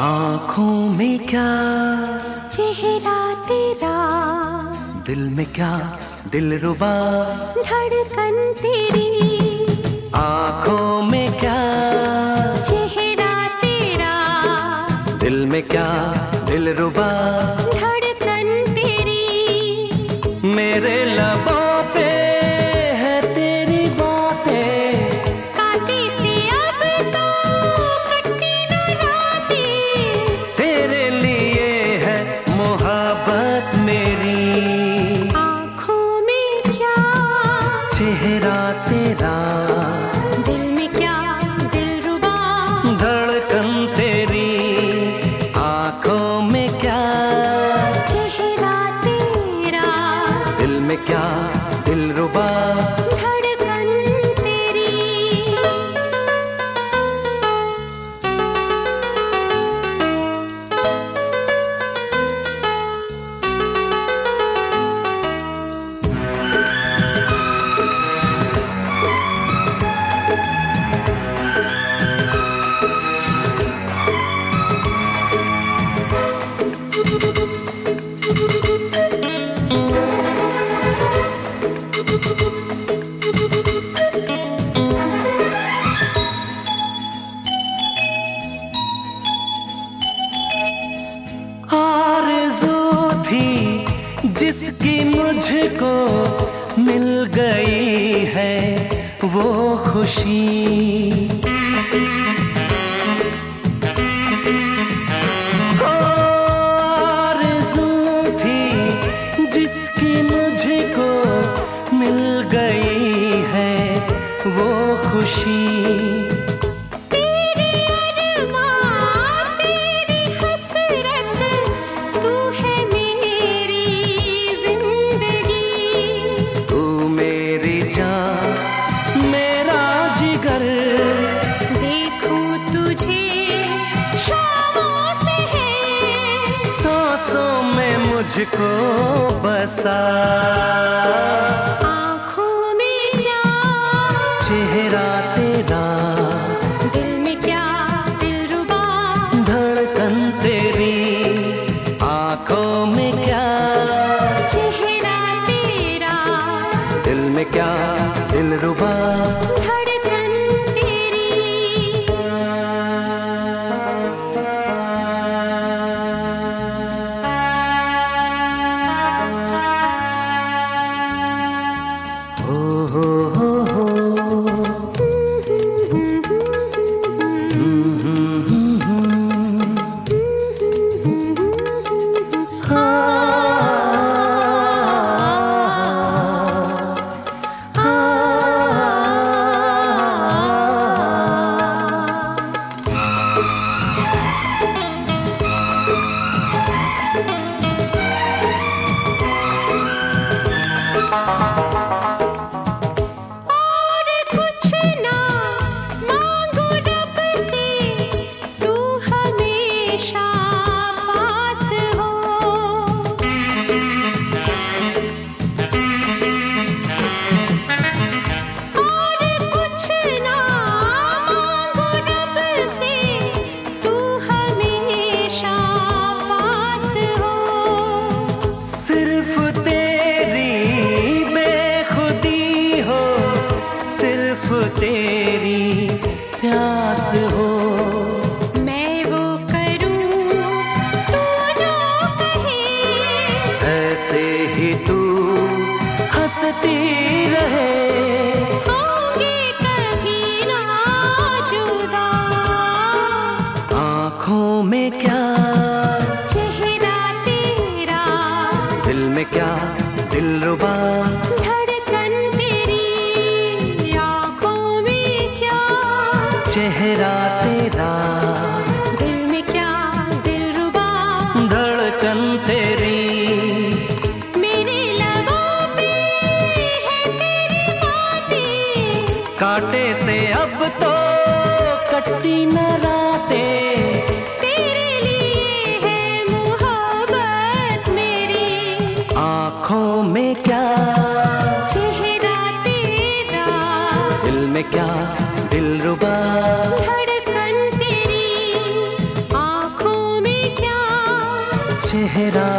आँखों में क्या चेहरा तेरा, दिल में क्या दिलरुबा धड़कन तेरी। आँखों में क्या चेहरा तेरा, दिल में क्या दिलरुबा धड़कन तेरी। मेरे लबों पे है तेरी बातें, कांटे से अब तो कटती न रातें। तेरे लिए है मोहब्बत मेरी। आँखों में क्या चेहरा तेरा, दिल में क्या दिलरुबा धड़कन तेरी। आँखों में क्या चेहरा तेरा, दिल में क्या दिलरुबा धड़कन तेरी। आरज़ू थी जिसकी मुझको मिल गई है वो खुशी। आरज़ू थी जिसकी मुझको मिल गई है वो खुशी। मेरा जिगर देखूं तुझे शामों से है, सांसों में मुझको बसा। आँखों में क्या चेहरा तेरा, दिल में क्या दिलरुबा धड़कन तेरी। आँखों में क्या चेहरा तेरा, दिल में क्या दिलरुबा धड़कन तेरी। हो तेरी प्यास हो। मैं वो करूं तू जो कहे, ऐसे ही तू हंसती रहे। होंगे कभी ना जुदा। आँखों में क्या चेहरा तेरा, दिल में क्या दिलरुबा धड़कन तेरी। आँखों में क्या चेहरा तेरा, दिल में क्या दिलरुबा धड़कन तेरी। मेरे लबों पे है तेरी बातें, कांटे से अब तो कटती न रातें। तेरे लिए है मोहब्बत मेरी। आँखों में क्या चेहरा तेरा, दिल में क्या दिलरुबा धड़कन तेरी। आँखों चेहरा